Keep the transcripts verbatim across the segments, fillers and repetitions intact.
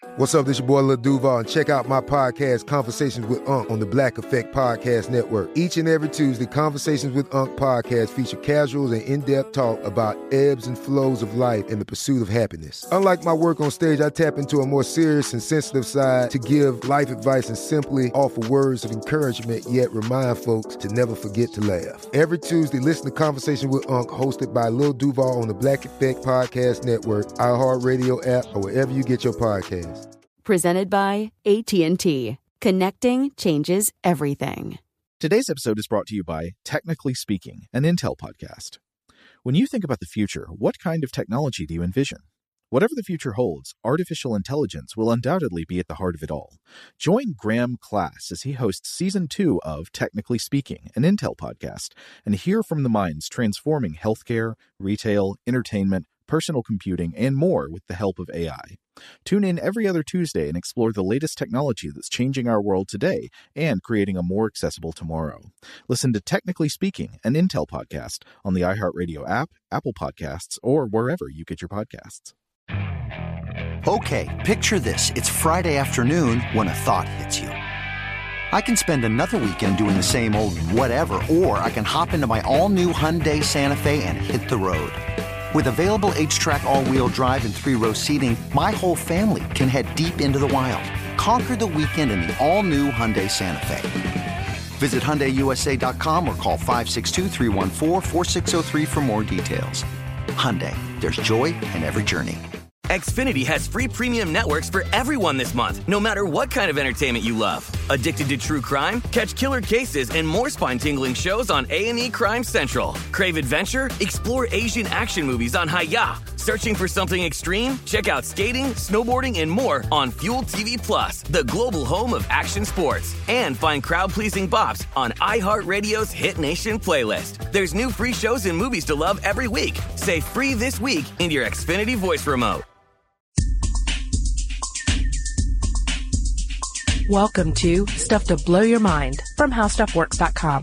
What's up, this your boy Lil Duval, and check out my podcast, Conversations with Unc, on the Black Effect Podcast Network. Each and every Tuesday, Conversations with Unc podcast feature casuals and in-depth talk about ebbs and flows of life and the pursuit of happiness. Unlike my work on stage, I tap into a more serious and sensitive side to give life advice and simply offer words of encouragement, yet remind folks to never forget to laugh. Every Tuesday, listen to Conversations with Unc, hosted by Lil Duval on the Black Effect Podcast Network, iHeartRadio app, or wherever you get your podcasts. Presented by A T and T. Connecting changes everything. Today's episode is brought to you by Technically Speaking, an Intel podcast. When you think about the future, what kind of technology do you envision? Whatever the future holds, artificial intelligence will undoubtedly be at the heart of it all. Join Graham Class as he hosts Season two of Technically Speaking, an Intel podcast, and hear from the minds transforming healthcare, retail, entertainment, personal computing, and more with the help of A I. Tune in every other Tuesday and explore the latest technology that's changing our world today and creating a more accessible tomorrow. Listen to Technically Speaking, an Intel podcast on the iHeartRadio app, Apple Podcasts, or wherever you get your podcasts. Okay, picture this. It's Friday afternoon when a thought hits you. I can spend another weekend doing the same old whatever, or I can hop into my all-new Hyundai Santa Fe and hit the road. With available H-Track all-wheel drive and three-row seating, my whole family can head deep into the wild. Conquer the weekend in the all-new Hyundai Santa Fe. Visit Hyundai U S A dot com or call five six two, three one four, four six zero three for more details. Hyundai, there's joy in every journey. Xfinity has free premium networks for everyone this month, no matter what kind of entertainment you love. Addicted to true crime? Catch killer cases and more spine-tingling shows on A and E Crime Central. Crave adventure? Explore Asian action movies on Hi-Ya. Searching for something extreme? Check out skating, snowboarding, and more on Fuel T V Plus, the global home of action sports. And find crowd-pleasing bops on iHeartRadio's Hit Nation playlist. There's new free shows and movies to love every week. Say free this week in your Xfinity voice remote. Welcome to Stuff to Blow Your Mind from How Stuff Works dot com.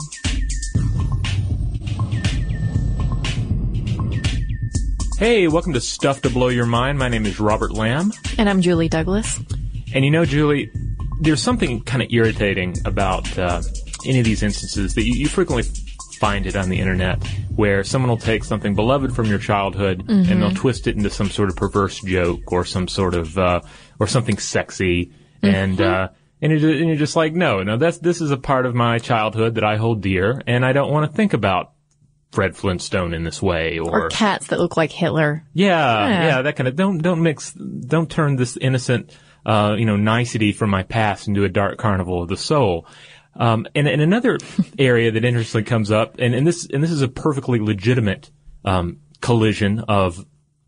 Hey, welcome to Stuff to Blow Your Mind. My name is Robert Lamb. And I'm Julie Douglas. And you know, Julie, there's something kind of irritating about uh, any of these instances that you, you frequently find it on the internet, where someone will take something beloved from your childhood mm-hmm. and they'll twist it into some sort of perverse joke or some sort of, uh, or something sexy. Mm-hmm. And, uh, And you're, and you're just like, no, no, that's, this is a part of my childhood that I hold dear, and I don't want to think about Fred Flintstone in this way, or, or cats that look like Hitler. Yeah, yeah, yeah, that kind of, don't, don't mix, don't turn this innocent, uh, you know, nicety from my past into a dark carnival of the soul. Um, and, and another area that interestingly comes up, and, and this, and this is a perfectly legitimate, um, collision of,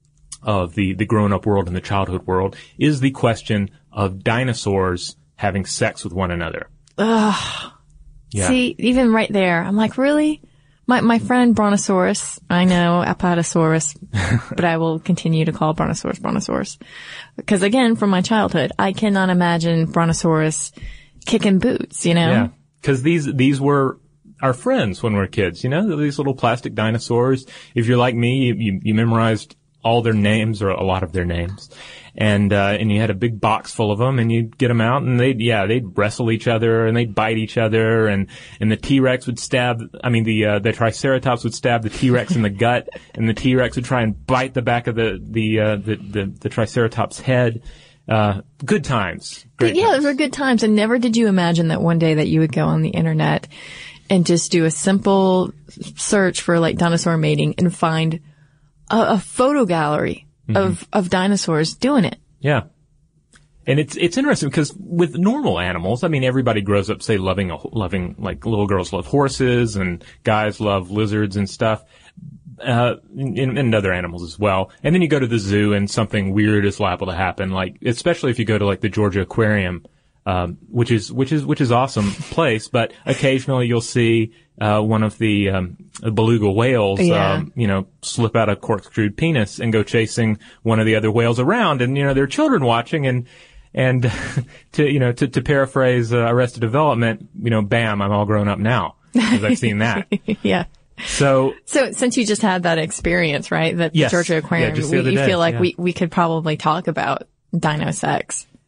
of the, the grown-up world and the childhood world, is the question of dinosaurs having sex with one another. Ugh. Yeah. See, even right there, I'm like, really? My my friend Brontosaurus, I know Apatosaurus, but I will continue to call Brontosaurus Brontosaurus. Because again, from my childhood, I cannot imagine Brontosaurus kicking boots, you know? Yeah. Because these, these were our friends when we were kids, you know? These little plastic dinosaurs. If you're like me, you, you, you memorized all their names, or a lot of their names. And, uh, and you had a big box full of them, and you'd get them out, and they'd, yeah, they'd wrestle each other, and they'd bite each other, and, and the T-Rex would stab, I mean, the, uh, the Triceratops would stab the T-Rex in the gut, and the T-Rex would try and bite the back of the, the, uh, the, the, the Triceratops head. Uh, good times. Great yeah, times. those were good times, and never did you imagine that one day that you would go on the internet and just do a simple search for, like, dinosaur mating and find a, a photo gallery mm-hmm. of, of dinosaurs doing it. Yeah. And it's, it's interesting because with normal animals, I mean, everybody grows up, say, loving, a, loving, like, little girls love horses and guys love lizards and stuff, uh, and, and other animals as well. And then you go to the zoo and something weird is liable to happen, like, especially if you go to, like, the Georgia Aquarium, um, which is, which is, which is awesome place, but occasionally you'll see, uh, one of the, um, beluga whales, yeah. um, you know, slip out a corkscrewed penis and go chasing one of the other whales around. And, you know, there are children watching, and, and to, you know, to, to paraphrase, uh, Arrested Development, you know, bam, I'm all grown up now, because I've seen that. Yeah. So, so since you just had that experience, right, that yes. the Georgia Aquarium, yeah, just the we, other you day. feel like yeah. we, we could probably talk about dino sex.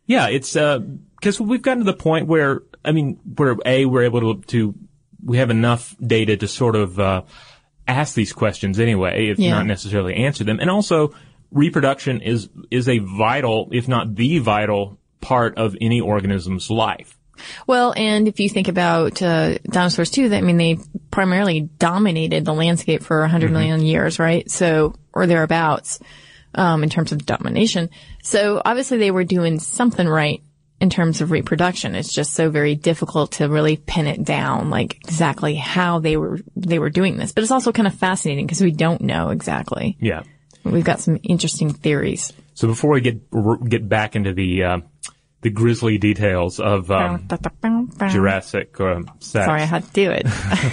Yeah, it's uh because we've gotten to the point where, I mean, where A, we're able to, to we have enough data to sort of uh ask these questions anyway, if yeah. not necessarily answer them. And also, reproduction is is a vital, if not the vital, part of any organism's life. Well, and if you think about uh, dinosaurs too, I mean, they primarily dominated the landscape for one hundred mm-hmm. million years, right? So, or thereabouts, um, in terms of domination. So obviously they were doing something right in terms of reproduction. It's just so very difficult to really pin it down, like exactly how they were they were doing this. But it's also kind of fascinating because we don't know exactly. Yeah, we've got some interesting theories. So before we get get back into the uh, the grisly details of um, Jurassic uh, sex. Sorry, I had to do it.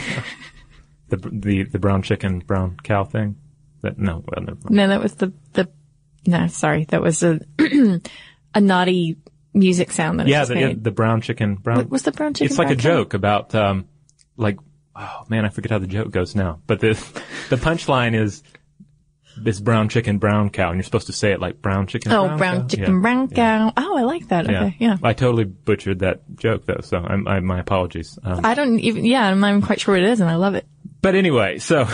the the the brown chicken, brown cow thing. That no, well, never mind. No, that was the the. No, sorry, that was a a naughty music sound that I yeah, just the, made. yeah, the brown chicken, brown. What was the brown chicken? It's like brown a cow? joke about um, like, oh man, I forget how the joke goes now. But the the punchline is this brown chicken, brown cow, and you're supposed to say it like brown chicken. Oh, brown, brown cow? chicken, yeah. brown cow. Yeah. Oh, I like that. Yeah. Okay, yeah. I totally butchered that joke though, so I'm, I, my apologies. Um, I don't even. Yeah, I'm not even quite sure what it is, and I love it. But anyway, so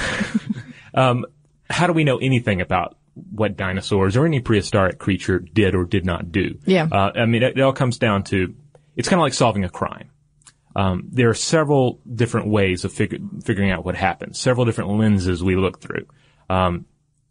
um, how do we know anything about what dinosaurs or any prehistoric creature did or did not do? Yeah. Uh, I mean, it, it all comes down to, it's kind of like solving a crime. Um, there are several different ways of fig- figuring out what happened, several different lenses we look through. Um,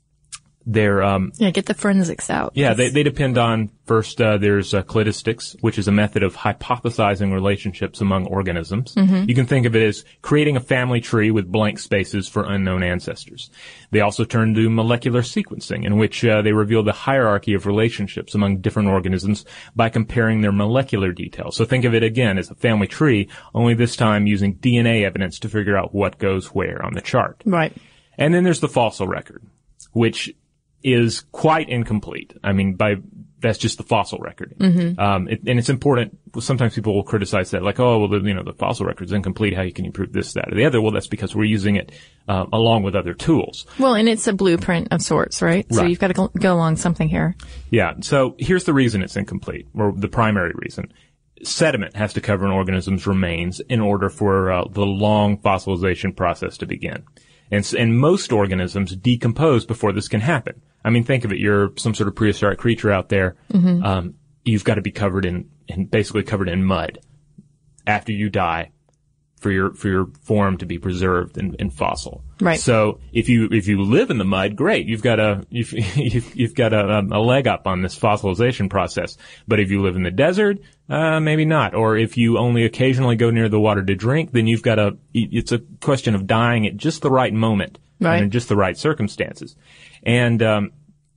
they're, um, Yeah, get the forensics out. yeah, they, they depend on, first, uh, there's uh, cladistics, which is a method of hypothesizing relationships among organisms. Mm-hmm. You can think of it as creating a family tree with blank spaces for unknown ancestors. They also turn to molecular sequencing, in which uh, they reveal the hierarchy of relationships among different organisms by comparing their molecular details. So think of it again as a family tree, only this time using D N A evidence to figure out what goes where on the chart. Right. And then there's the fossil record, which is quite incomplete. I mean, by that's just the fossil record. Mm-hmm. Um, it, and it's important. Sometimes people will criticize that, like, oh, well, the, you know, the fossil record is incomplete. How can you prove this, that, or the other? Well, that's because we're using it uh, along with other tools. Well, and it's a blueprint of sorts, right? So Right. you've got to go, go along something here. Yeah. So here's the reason it's incomplete, or the primary reason. Sediment has to cover an organism's remains in order for uh, the long fossilization process to begin. And, and most organisms decompose before this can happen. I mean, think of it. You're some sort of prehistoric creature out there. Mm-hmm. Um, you've got to be covered in, in, basically covered in mud after you die for your, for your form to be preserved in, in fossil. Right. So if you, if you live in the mud, great. You've got a, you've, you've, you've got a, a leg up on this fossilization process. But if you live in the desert, uh, maybe not. Or if you only occasionally go near the water to drink, then you've got a, it's a question of dying at just the right moment. Right. And in just the right circumstances. And, um,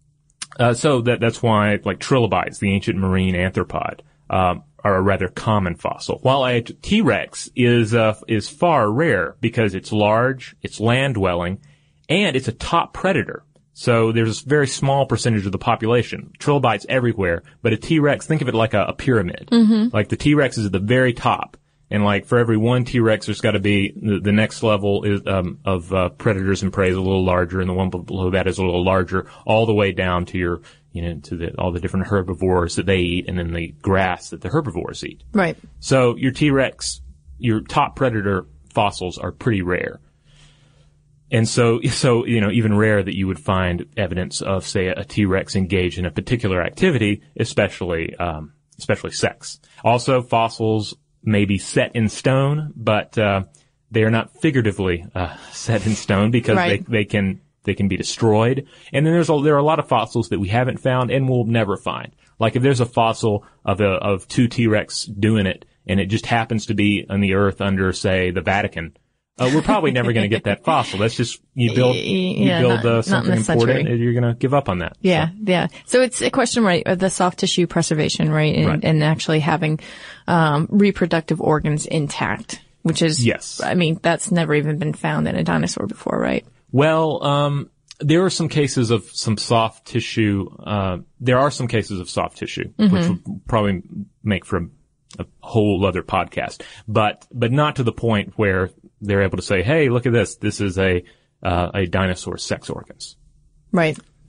uh, so that, that's why, like, trilobites, the ancient marine arthropod, um, are a rather common fossil. While a T-Rex is, uh, is far rare because it's large, it's land-dwelling, and it's a top predator. So there's a very small percentage of the population. Trilobites everywhere, but a T-Rex, think of it like a, a pyramid. Mm-hmm. Like the T-Rex is at the very top. And like for every one T-Rex, there's got to be the, the next level is, um, of uh, predators and prey is a little larger, and the one below that is a little larger, all the way down to your, you know, to the, all the different herbivores that they eat, and then the grass that the herbivores eat. Right. So your T-Rex, your top predator fossils are pretty rare. And so, so, you know, even rare that you would find evidence of, say, a T-Rex engaged in a particular activity, especially, um, especially sex. Also, fossils may be set in stone, but, uh, they are not figuratively, uh, set in stone because right. they, they can, they can be destroyed. And then there's a, there are a lot of fossils that we haven't found and will never find. Like if there's a fossil of a, of two T-Rex doing it, and it just happens to be on the earth under, say, the Vatican, Uh, we're probably never going to get that fossil. That's just, you build, you yeah, build, not, uh, something important, and you're going to give up on that. Yeah, so. yeah. So it's a question, right, of the soft tissue preservation, right? And, right. and actually having, um, reproductive organs intact, which is, yes. I mean, that's never even been found in a dinosaur before, right? Well, um, there are some cases of some soft tissue, uh, there are some cases of soft tissue, mm-hmm. which would probably make for a, a whole other podcast, but, but not to the point where they're able to say, hey, look at this. This is a, uh, a dinosaur's sex organs. Right.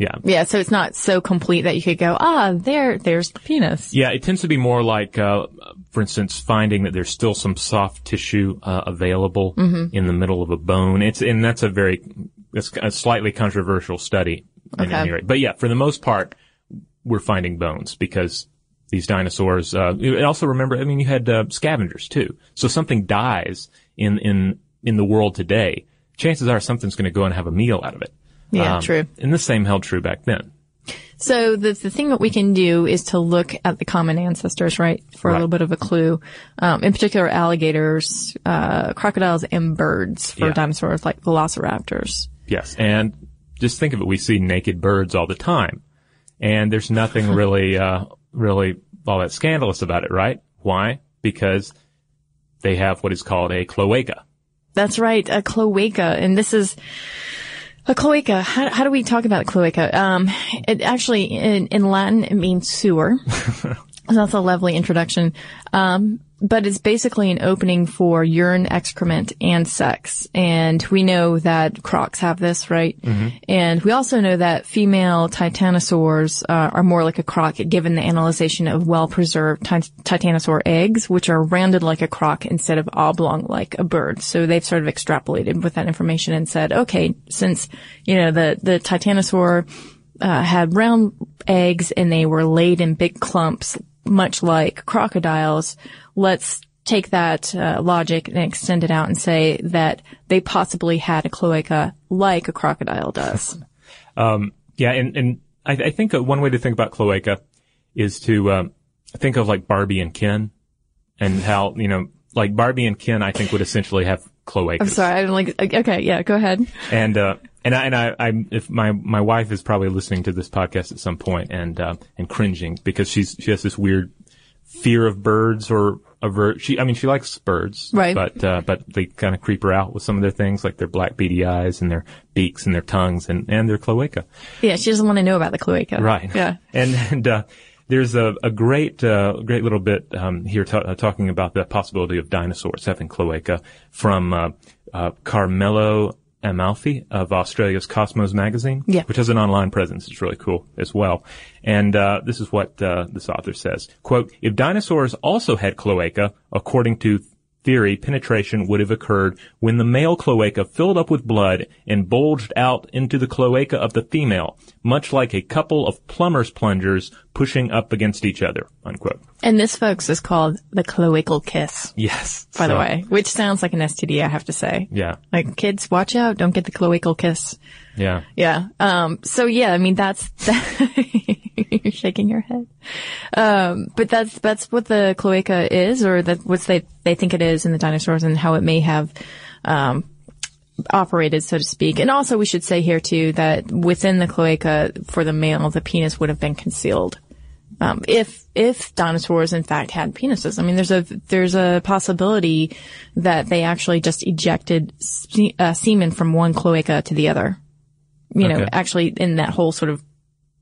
Yeah. Yeah, so it's not so complete that you could go, ah, there, there's the penis. Yeah, it tends to be more like, uh, for instance, finding that there's still some soft tissue uh, available mm-hmm. in the middle of a bone. It's and that's a very, it's a slightly controversial study. Okay. At any rate. But yeah, for the most part, we're finding bones because these dinosaurs. Uh, and also remember, I mean, you had uh, scavengers too. So something dies in in in the world today. Chances are something's going to go and have a meal out of it. Yeah, um, true. And the same held true back then. So the the thing that we can do is to look at the common ancestors, right, for right. a little bit of a clue. Um, in particular, alligators, uh, crocodiles, and birds for yeah. dinosaurs like velociraptors. Yes, and just think of it: we see naked birds all the time, and there's nothing really, uh, really all that scandalous about it, right? Why? Because they have what is called a cloaca. That's right, a cloaca, and this is. A cloaca. How, how do we talk about a cloaca? Um, it actually, in, in Latin, it means sewer. That's a lovely introduction. Um, but it's basically an opening for urine, excrement, and sex. And we know that crocs have this, right? Mm-hmm. And we also know that female titanosaurs uh, are more like a croc, given the analyzation of well-preserved tit- titanosaur eggs, which are rounded like a croc instead of oblong like a bird. So they've sort of extrapolated with that information and said, okay, since, you know, the, the titanosaur uh, had round eggs and they were laid in big clumps, much like crocodiles, let's take that uh, logic and extend it out and say that they possibly had a cloaca like a crocodile does. um, yeah, and, and I, I think one way to think about cloaca is to um, think of like Barbie and Ken, and how, you know, like Barbie and Ken, I think would essentially have cloacas. I'm sorry, I don't like. Okay, yeah, go ahead. And uh, and I and I, I if my my wife is probably listening to this podcast at some point and uh, and cringing because she's she has this weird fear of birds or avert. She I mean she likes birds, right? But uh, but they kind of creep her out with some of their things, like their black beady eyes and their beaks and their tongues and and their cloaca. Yeah, she doesn't want to know about the cloaca. Right. Yeah. And and uh, there's a a great uh, great little bit um, here ta- uh, talking about the possibility of dinosaurs having cloaca from uh, uh, Carmelo Amalfi of Australia's Cosmos magazine, yeah. which has an online presence. It's really cool as well. And uh, this is what uh, this author says. Quote, if dinosaurs also had cloaca, according to theory, penetration would have occurred when the male cloaca filled up with blood and bulged out into the cloaca of the female, much like a couple of plumber's plungers pushing up against each other, unquote. And this, folks, is called the cloacal kiss. Yes. By so, the way, which sounds like an S T D, I have to say. Yeah. Like, kids, watch out. Don't get the cloacal kiss. Yeah. Yeah. Um, so yeah, I mean, that's, that you're shaking your head. Um, but that's, that's what the cloaca is, or that what they, they think it is in the dinosaurs, and how it may have, um, operated, so to speak. And also we should say here too that within the cloaca for the male, the penis would have been concealed. Um, if, if dinosaurs in fact had penises. I mean, there's a, there's a possibility that they actually just ejected se- uh, semen from one cloaca to the other. You know, okay. actually in that whole sort of,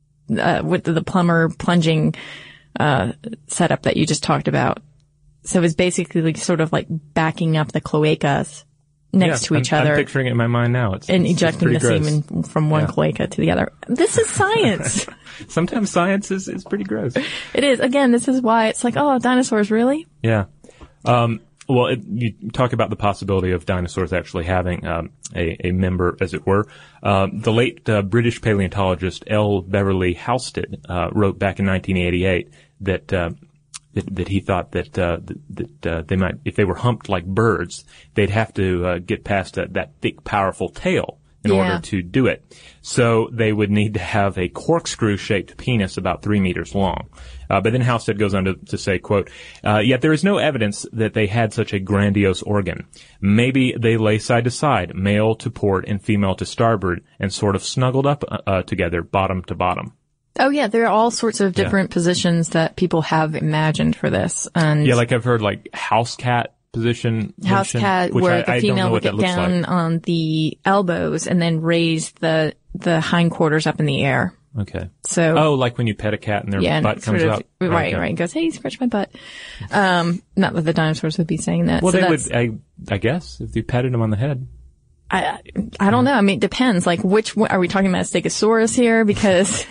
uh, with the, the plumber plunging, uh, setup that you just talked about. So it's basically sort of like backing up the cloacas next yeah, to each I'm, other. I'm picturing it in my mind now. It's, and it's, ejecting it's the gross. semen from one yeah. cloaca to the other. This is science. Sometimes science is, is pretty gross. It is. Again, this is why it's like, oh, dinosaurs, really? Yeah. Um, well, it, you talk about the possibility of dinosaurs actually having um, a, a member, as it were. Um, the late uh, British paleontologist L. Beverly Halsted uh, wrote back in nineteen eighty-eight that uh, that, that he thought that uh, that, that uh, they might, if they were humped like birds, they'd have to uh, get past that, that thick, powerful tail in yeah. order to do it. So they would need to have a corkscrew-shaped penis about three meters long. Uh, but then Halsted goes on to, to say, quote, uh, yet there is no evidence that they had such a grandiose organ. Maybe they lay side to side, male to port and female to starboard, and sort of snuggled up uh, together, bottom to bottom. Oh yeah, there are all sorts of different yeah. positions that people have imagined for this. And yeah, like I've heard like house cat position. House cat, where I, the female would get down like. on the elbows and then raise the the hindquarters up in the air. Okay. So oh, like when you pet a cat and their yeah, butt comes of, up. Right, okay. right. It goes, hey, scratch my butt. Um, not that the dinosaurs would be saying that. Well, so they would. I, I guess if you patted them on the head. I I don't know. I mean, it depends. Like, which one, are we talking about a Stegosaurus here? Because,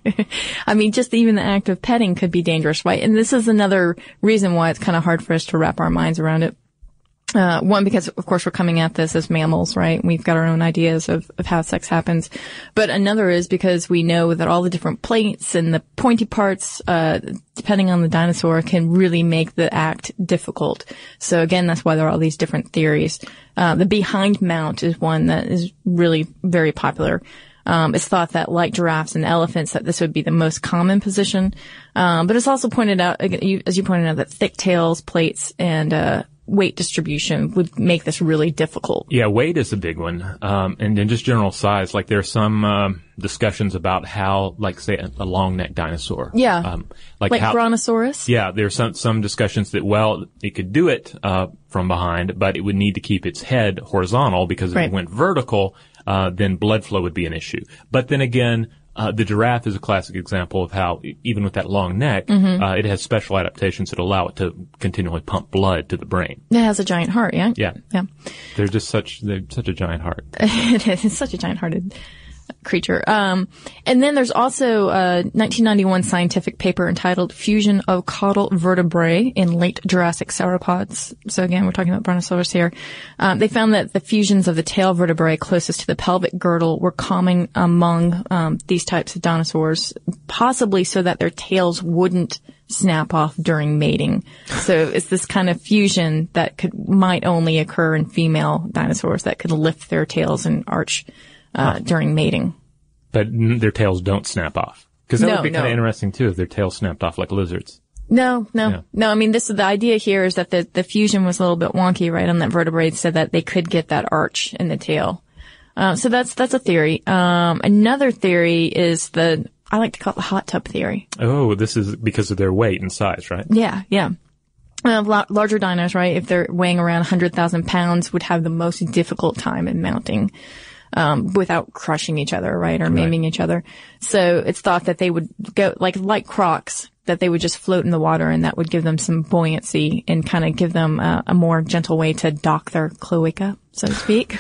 I mean, just even the act of petting could be dangerous, right? And this is another reason why it's kind of hard for us to wrap our minds around it. Uh, one, because of course we're coming at this as mammals, right? We've got our own ideas of, of how sex happens. But another is because we know that all the different plates and the pointy parts, uh, depending on the dinosaur, can really make the act difficult. So again, that's why there are all these different theories. Uh, the behind mount is one that is really very popular. Um, it's thought that like giraffes and elephants, that this would be the most common position. Um, but it's also pointed out, as you pointed out, that thick tails, plates, and, uh, weight distribution would make this really difficult. Yeah, weight is a big one. Um, and then just general size. Like there are some, um, discussions about how, like say, a, a long neck dinosaur. Yeah. Um, like, like how, Brontosaurus? Yeah, there's some, some discussions that, well, it could do it, uh, from behind, but it would need to keep its head horizontal because if right. it went vertical, uh, then blood flow would be an issue. But then again, Uh, the giraffe is a classic example of how, even with that long neck, mm-hmm. uh, it has special adaptations that allow it to continually pump blood to the brain. It has a giant heart, yeah? Yeah. Yeah. They're just such, they're such a giant heart. It is. It's such a giant-hearted creature. Um, and then there's also a nineteen ninety-one scientific paper entitled Fusion of Caudal Vertebrae in Late Jurassic Sauropods. So again, we're talking about Brontosaurus here. Um, they found that the fusions of the tail vertebrae closest to the pelvic girdle were common among um, these types of dinosaurs, possibly so that their tails wouldn't snap off during mating. So it's this kind of fusion that could might only occur in female dinosaurs that could lift their tails and arch Uh, during mating. But n- their tails don't snap off. Because that no, would be no. kind of interesting, too, if their tails snapped off like lizards. No, no. Yeah. No, I mean, this is the idea here is that the, the fusion was a little bit wonky, right, on that vertebrae so that they could get that arch in the tail. Um, so that's, that's a theory. Um, another theory is the, I like to call it the hot tub theory. Oh, this is because of their weight and size, right? Yeah, yeah. Uh, la- larger dinos, right, if they're weighing around one hundred thousand pounds, would have the most difficult time in mounting. Um, without crushing each other, right, or maiming right. each other. So it's thought that they would go, like, like crocs, that they would just float in the water and that would give them some buoyancy and kind of give them uh, a more gentle way to dock their cloaca, so to speak.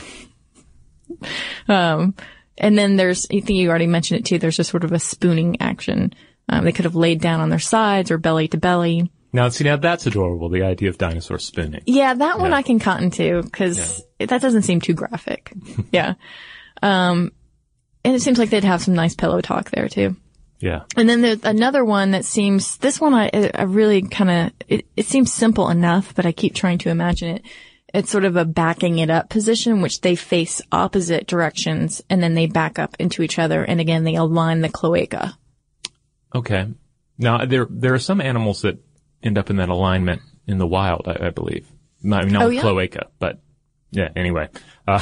um, and then there's, I think you already mentioned it too, there's a sort of a spooning action. Um, they could have laid down on their sides or belly to belly. Now, see, now that's adorable, the idea of dinosaurs spooning. Yeah, that one yeah. I can cotton to, because yeah. that doesn't seem too graphic. yeah. Um, and it seems like they'd have some nice pillow talk there, too. Yeah. And then there's another one that seems, this one I, I really kind of, it, it seems simple enough, but I keep trying to imagine it. It's sort of a backing it up position, in which they face opposite directions, and then they back up into each other, and again, they align the cloaca. Okay. Now, there there are some animals that end up in that alignment in the wild, I, I believe. Not, not oh, with yeah? cloaca, but yeah, anyway. Uh,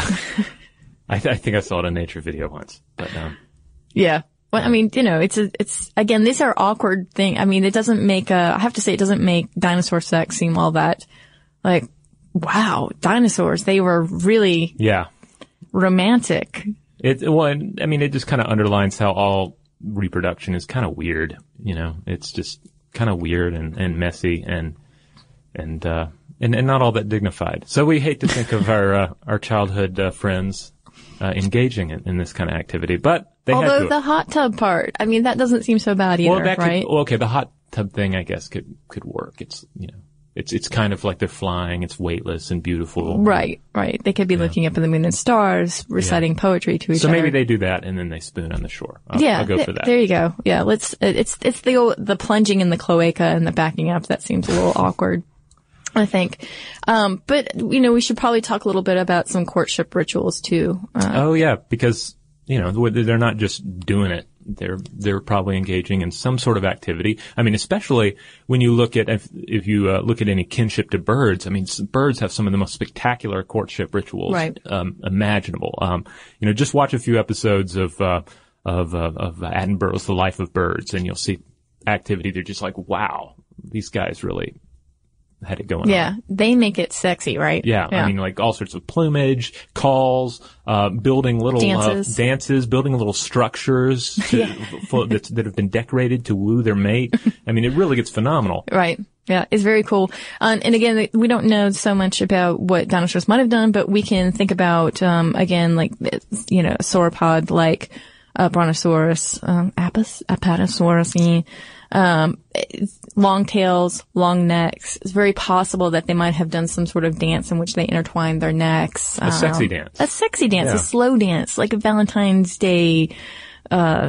I, th- I think I saw it in a nature video once. But, um, yeah. Well, I mean, you know, it's a, it's, again, these are awkward thing. I mean, it doesn't make, uh, I have to say it doesn't make dinosaur sex seem all that, like, wow, dinosaurs, they were really yeah. romantic. It, well, I mean, it just kind of underlines how all reproduction is kind of weird, you know, it's just kind of weird and, and messy and, and, uh, and, and not all that dignified. So we hate to think of our, uh, our childhood, uh, friends, uh, engaging in, in this kind of activity, but they Although had to. the hot tub part, I mean, that doesn't seem so bad either, well, that right? Could, well, okay, the hot tub thing, I guess, could, could work. It's, you know, it's, it's kind of like they're flying, it's weightless and beautiful. Right, right. They could be yeah. looking up at the moon and stars, reciting yeah. poetry to each so other. So maybe they do that and then they spoon on the shore. I'll, yeah, I'll go th- for that. There you go. Yeah, let's, it's, it's the, old, the plunging in the cloaca and the backing up that seems a little awkward, I think. Um, but, you know, we should probably talk a little bit about some courtship rituals too. Uh, oh yeah, because, you know, they're not just doing it. They're, they're probably engaging in some sort of activity. I mean, especially when you look at, if, if you uh, look at any kinship to birds, I mean, birds have some of the most spectacular courtship rituals right. um, imaginable. Um, you know, just watch a few episodes of, uh, of, uh, of Attenborough's The Life of Birds and you'll see activity. They're just like, wow, these guys really had it going yeah, on. Yeah, they make it sexy, right? Yeah, yeah, I mean, like all sorts of plumage, calls, uh, building little dances, uh, dances building little structures to, yeah. for, that, that have been decorated to woo their mate. I mean, it really gets phenomenal. Right. Yeah, it's very cool. Um, and again, we don't know so much about what dinosaurs might have done, but we can think about, um, again, like, you know, sauropod like uh, Brontosaurus, um, Apis, Apatosaurus, um, long tails, long necks. It's very possible that they might have done some sort of dance in which they intertwined their necks. A um, sexy dance. A sexy dance, yeah. A slow dance, like a Valentine's Day uh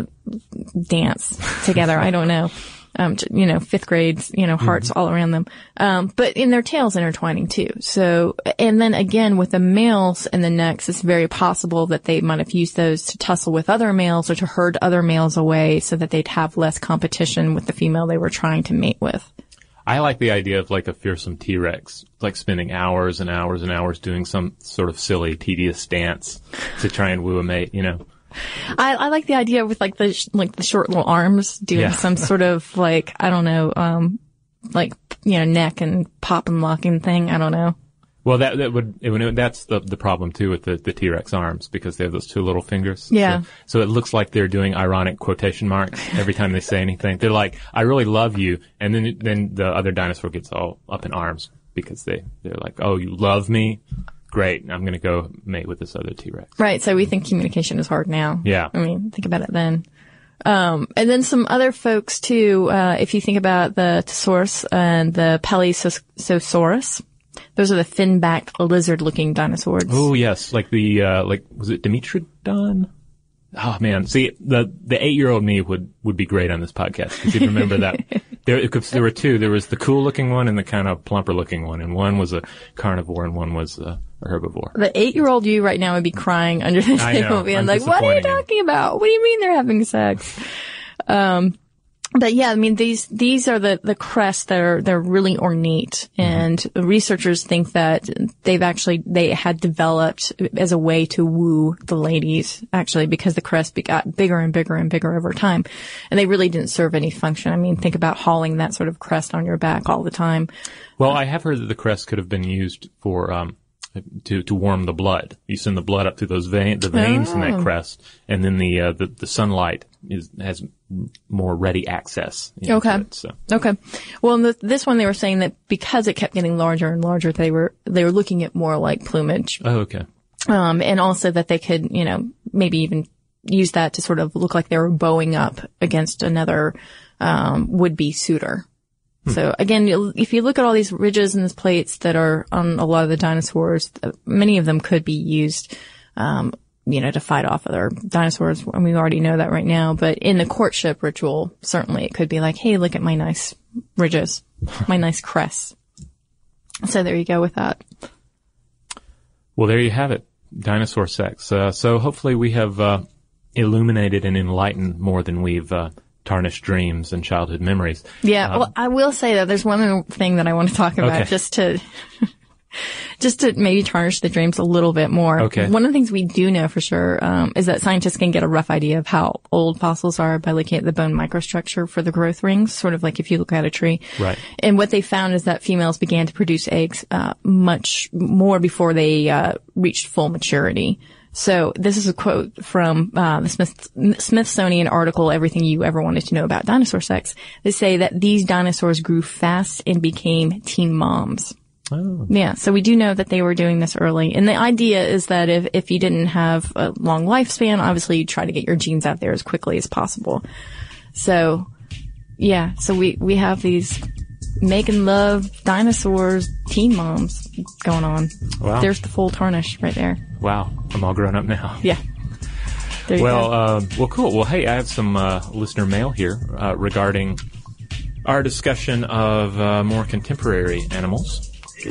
dance together. I don't know. Um, you know, fifth grades, you know, hearts mm-hmm. all around them. Um, but in their tails intertwining too. So, and then again with the males and the necks, it's very possible that they might have used those to tussle with other males or to herd other males away so that they'd have less competition with the female they were trying to mate with. I like the idea of like a fearsome T-Rex, like spending hours and hours and hours doing some sort of silly, tedious dance to try and woo a mate, you know. I, I like the idea with like the sh- like the short little arms doing yeah. some sort of like I don't know um like you know neck and pop and locking thing. I don't know. Well, that that would, it would that's the the problem too with the the T-Rex arms because they have those two little fingers. Yeah. So, so it looks like they're doing ironic quotation marks every time they say anything. They're like, "I really love you," and then then the other dinosaur gets all up in arms because they they're like, "Oh, you love me." Great, I'm going to go mate with this other T-Rex. Right, so we think communication is hard now. Yeah. I mean, think about it then. Um, and then some other folks too, uh, if you think about the Tosaurus and the Paleosaurus, those are the fin-backed lizard-looking dinosaurs. Oh, yes, like the, uh, like, was it Dimetrodon? Oh man, see, the, the eight-year-old me would, would be great on this podcast, because you'd remember that. There, cause there were two. There was the cool-looking one and the kind of plumper-looking one, and one was a carnivore and one was a, a herbivore. The eight-year-old you right now would be crying under the table, being I'm like, what are you talking him. about? What do you mean they're having sex? Um, But yeah, I mean, these, these are the, the crests that are, they're really ornate. And mm-hmm. researchers think that they've actually, they had developed as a way to woo the ladies, actually, because the crest got bigger and bigger and bigger over time. And they really didn't serve any function. I mean, think about hauling that sort of crest on your back all the time. Well, I have heard that the crest could have been used for, um, to, to warm the blood. You send the blood up through those vein, the veins oh. in that crest, and then the, uh, the, the sunlight is, has more ready access. You know, okay. To it, so. Okay. Well, in the, this one they were saying that because it kept getting larger and larger, they were, they were looking at more like plumage. Oh, okay. Um, and also that they could, you know, maybe even use that to sort of look like they were bowing up against another, um, would-be suitor. So again, if you look at all these ridges and these plates that are on a lot of the dinosaurs, many of them could be used, um, you know, to fight off other dinosaurs. And we already know that right now. But in the courtship ritual, certainly it could be like, hey, look at my nice ridges, my nice crests. So there you go with that. Well, there you have it. Dinosaur sex. Uh, so hopefully we have, uh, illuminated and enlightened more than we've, uh, tarnished dreams and childhood memories. Yeah, um, well, I will say that there's one other thing that I want to talk about okay. just to, just to maybe tarnish the dreams a little bit more. Okay. One of the things we do know for sure, um, is that scientists can get a rough idea of how old fossils are by looking at the bone microstructure for the growth rings, sort of like if you look at a tree. Right. And what they found is that females began to produce eggs, uh, much more before they, uh, reached full maturity. So this is a quote from uh, the Smith- Smithsonian article, Everything You Ever Wanted to Know About Dinosaur Sex. They say that these dinosaurs grew fast and became teen moms. Oh. Yeah, so we do know that they were doing this early. And the idea is that if, if you didn't have a long lifespan, obviously you try to get your genes out there as quickly as possible. So, yeah, so we, we have these making love dinosaurs, teen moms going on. Wow. There's the full tarnish right there. Wow. I'm all grown up now. Yeah. There you well, go. Uh, well, cool. Well, hey, I have some uh, listener mail here uh, regarding our discussion of uh, more contemporary animals.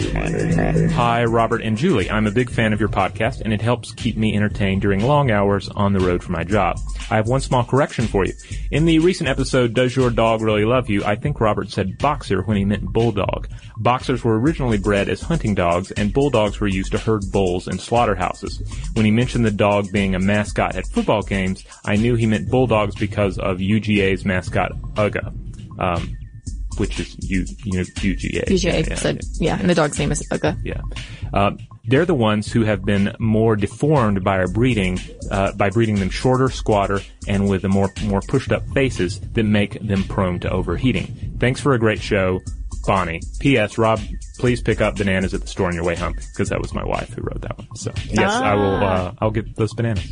Hi, Robert and Julie. I'm a big fan of your podcast, and it helps keep me entertained during long hours on the road for my job. I have one small correction for you. In the recent episode, Does Your Dog Really Love You?, I think Robert said boxer when he meant bulldog. Boxers were originally bred as hunting dogs, and bulldogs were used to herd bulls in slaughterhouses. When he mentioned the dog being a mascot at football games, I knew he meant bulldogs because of U G A's mascot, Uga. Um, which is U, you know, U G A. U G A, yeah, said, yeah, yeah, and the dog's name is Uga. Yeah. Uh, they're the ones who have been more deformed by our breeding, uh, by breeding them shorter, squatter, and with the more, more pushed up faces that make them prone to overheating. Thanks for a great show. Bonnie. P S. Rob, please pick up bananas at the store on your way home, because that was my wife who wrote that one. So yes, ah. I will. Uh, I'll get those bananas.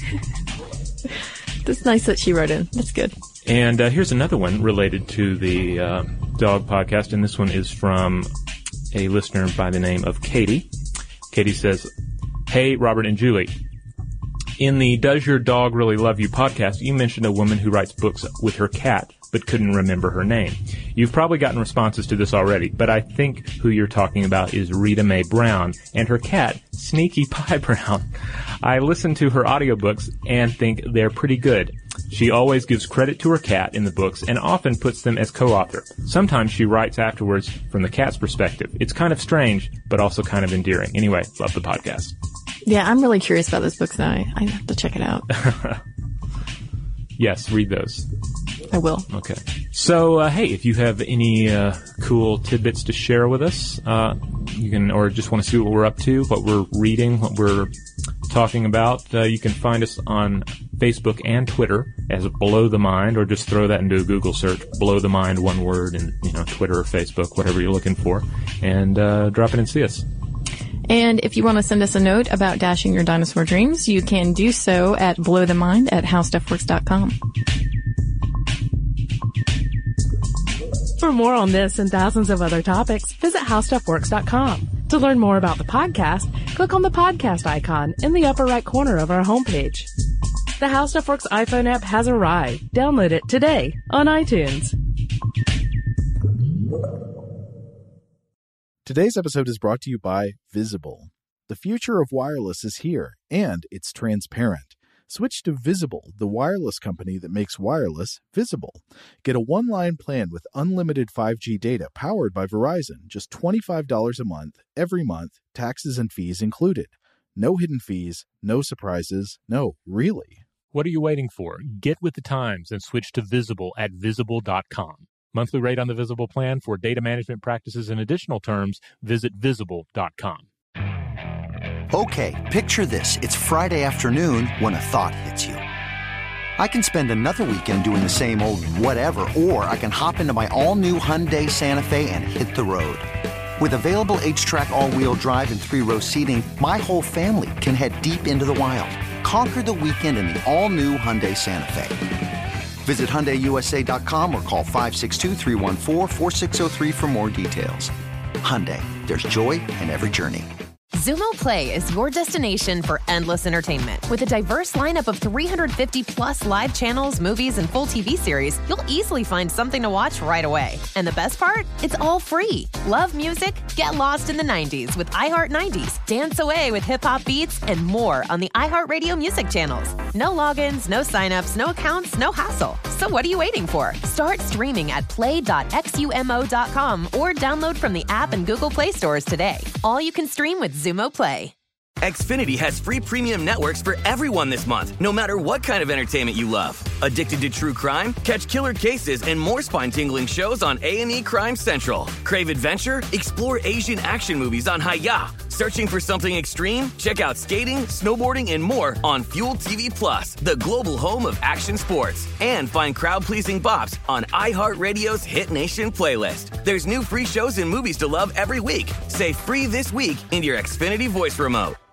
That's nice that she wrote in. That's good. And uh, here's another one related to the uh, dog podcast, and this one is from a listener by the name of Katie. Katie says, "Hey, Robert and Julie. In the Does Your Dog Really Love You podcast, you mentioned a woman who writes books with her cat but couldn't remember her name. You've probably gotten responses to this already, but I think who you're talking about is Rita Mae Brown and her cat, Sneaky Pie Brown. I listen to her audiobooks and think they're pretty good. She always gives credit to her cat in the books and often puts them as co-author. Sometimes she writes afterwards from the cat's perspective. It's kind of strange, but also kind of endearing. Anyway, love the podcast." Yeah, I'm really curious about those books now. I, I have to check it out. Yes, read those. I will. Okay. So, uh, hey, if you have any uh, cool tidbits to share with us, uh, you can, or just want to see what we're up to, what we're reading, what we're talking about, uh, you can find us on Facebook and Twitter as Below the Mind, or just throw that into a Google search, Below the Mind, one word, and, you know, Twitter or Facebook, whatever you're looking for, and uh, drop in and see us. And if you want to send us a note about dashing your dinosaur dreams, you can do so at blowthemind at how stuff works dot com. For more on this and thousands of other topics, visit how stuff works dot com. To learn more about the podcast, click on the podcast icon in the upper right corner of our homepage. The How Stuff Works iPhone app has arrived. Download it today on iTunes. Today's episode is brought to you by Visible. The future of wireless is here, and it's transparent. Switch to Visible, the wireless company that makes wireless visible. Get a one-line plan with unlimited five G data powered by Verizon, just twenty-five dollars a month, every month, taxes and fees included. No hidden fees, no surprises, no, really. What are you waiting for? Get with the times and switch to Visible at visible dot com. Monthly rate on the Visible plan. For data management practices and additional terms, visit visible dot com. Okay, picture this. It's Friday afternoon when a thought hits you. I can spend another weekend doing the same old whatever, or I can hop into my all-new Hyundai Santa Fe and hit the road. With available H-Track all-wheel drive and three-row seating, my whole family can head deep into the wild. Conquer the weekend in the all-new Hyundai Santa Fe. Visit Hyundai U S A dot com or call five six two, three one four, four six zero three for more details. Hyundai, there's joy in every journey. Xumo Play is your destination for endless entertainment. With a diverse lineup of three hundred fifty plus live channels, movies, and full T V series, you'll easily find something to watch right away. And the best part? It's all free. Love music? Get lost in the nineties with iHeart nineties, dance away with hip-hop beats, and more on the iHeartRadio music channels. No logins, no signups, no accounts, no hassle. So what are you waiting for? Start streaming at play dot xumo dot com or download from the app and Google Play stores today. All you can stream with Xumo Play. Xfinity has free premium networks for everyone this month, no matter what kind of entertainment you love. Addicted to true crime? Catch killer cases and more spine-tingling shows on A and E Crime Central. Crave adventure? Explore Asian action movies on Hi-Ya. Searching for something extreme? Check out skating, snowboarding, and more on Fuel T V Plus, the global home of action sports. And find crowd-pleasing bops on iHeartRadio's Hit Nation playlist. There's new free shows and movies to love every week. Say free this week in your Xfinity voice remote.